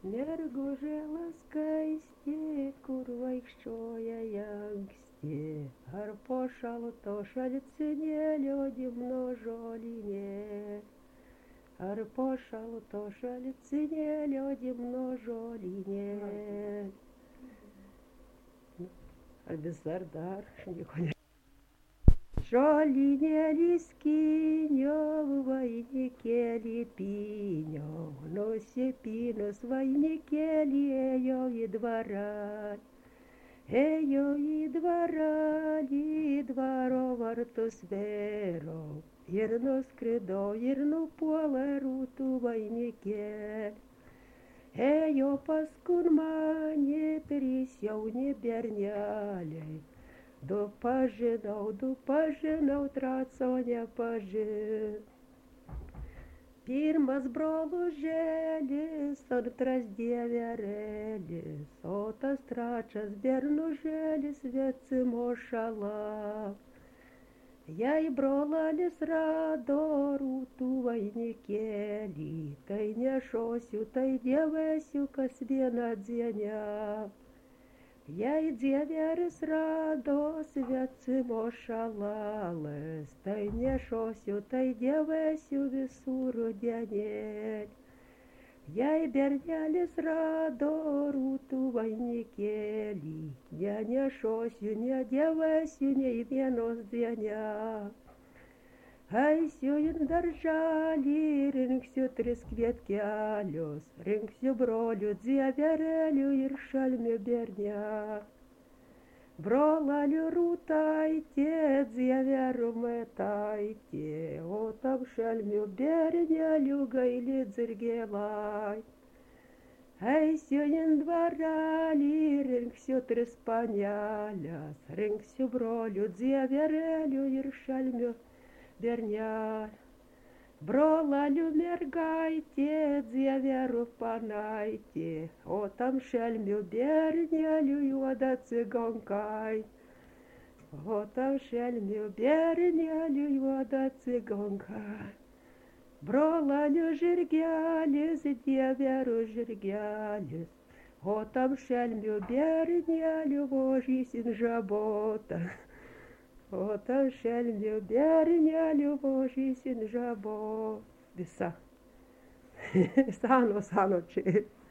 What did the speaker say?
Mergužėla skaisti, kur vaikščioja anksti, ar po šalto šalcinėlio dimno žolinė, ar po šalto šalcinėlio dimno žolinė. Ar vis dar, aš nieko ne. Žolinėlį skyniau, vainikėlį pyniau, nusipynus vainikėlį ėjau į dvarą. Ėjau į dvarą, į dvaro vartus vėriau, ir nuskridau, ir nupuolė rūtų vainikėlį. Ėjo paskui mane 3 jauni berneliai. Du pažinau, traco nepažinau. Pirmas brolužėlis, antras dieverelis, o tas trečias bernužėlis vecimo šala. Jei brolalis rado rūtų vainikėlį, tai nešosiu, tai dėvėsiu kas vieną dieną. Jei dieveris rado svecimo šalalas, tai nešosiu, tai dėvėsiu visų rudenėlį. Jei bernelis rado rūtų vainikėlį, nenešosiu, nedėvėsiu nei vienos dienos. Eisiu į darželį, rinksiu 3 kvietkelius, rinksiu brolių dieverelių ir šalmių bernelį. Brolalių rūtaitė, dieverų metaitė, o tam šalmių bernelių gaili dzirgėlai. Eisiu į dvarelį, rinksiu 3 panelės, rinksiu brolių dieverelių ir šalmių bernelį. Brolalių mergaitė, dieverų panaitė, o tam šelmių bernelių juoda cigonkaitė. O tam šelmių bernelių juoda cigonkaitė. Brolalių žirgelis, dieverų žirgelis, o tam šelmių bernelių vožysin žabota. O tam šelmių bernelių vožysin žabota. Visa. Sano čia.